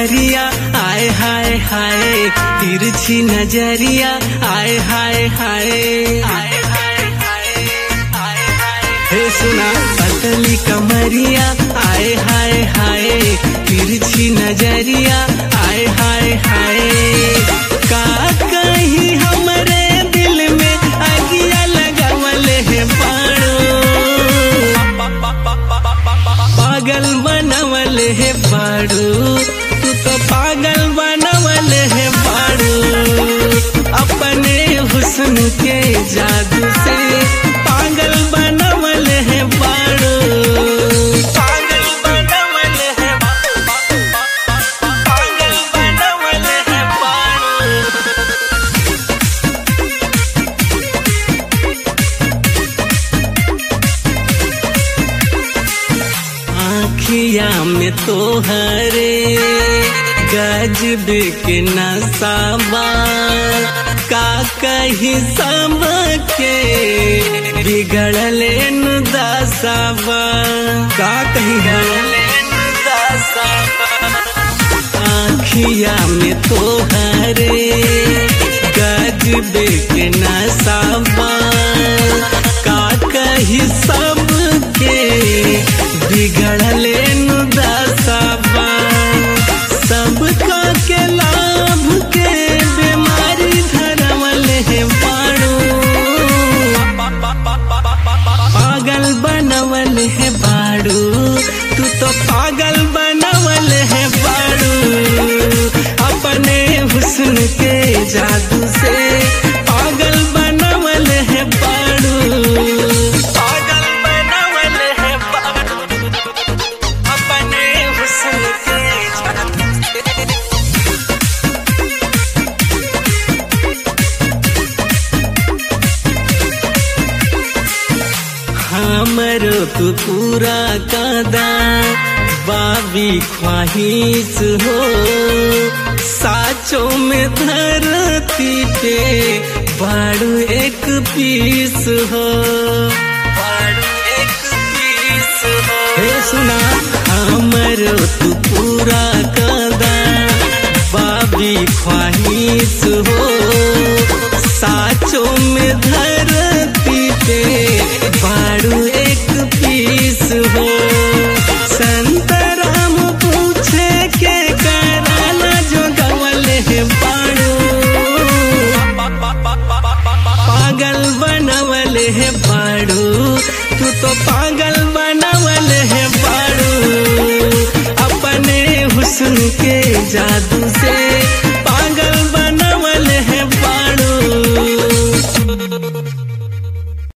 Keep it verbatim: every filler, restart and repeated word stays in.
कमरिया आए हाय हाय, तिरछी नजरिया आए हाय हाय, आए हाय हाय, आए हाय। हे सुना पतली कमरिया आए हाय हाय, तिरछी नजरिया आए हाय हाय। का कहीं हमरे दिल में आगिया लगावल है बाड़ो, पागल बनवल है बाड़ू, तू तो पागल बनवल है बाड़ू। अपने हुस्न के जादू से पागल बनवल है बाड़ू, पागल बनवल है, पागल बनवल है बाड़ू। आँखिया में तोहरे गजब के नसाबा, का कही सब के बिगड़ले नु दसाबा, का कही बिगड़ले नु दसाबा। आँखिया में तोहरे गजब के नसाबा, का कही सब के बिगड़ले नु दसाबा। सबका के लाभ के बीमारी धरवल है बाड़ू, पागल बनवल है बाड़ू, तू तो पागल बनवल है बाड़ू। अपने हुस्न के जादू से पागल बनवल है बाड़ू, पागल बनवल है बाड़ू। अपने हुस्न के जादू से हमरो तू पूरा कादा बाबी ख्वाहिश हो, साचों में धरती पे बाड़ू एक पीस हो, बाड़ू एक पीस हो। हे सुना हमरो तू पूरा कादा बाबी ख्वाहिश हो, साचों में धरती पे बाड़ू एक पीस हो। संतराम पूछे के कराना जो गवल है बाड़ू, पागल बनवल है बाड़ू, तू तो पागल बनवल है बाड़ू। अपने हुस्न के जादू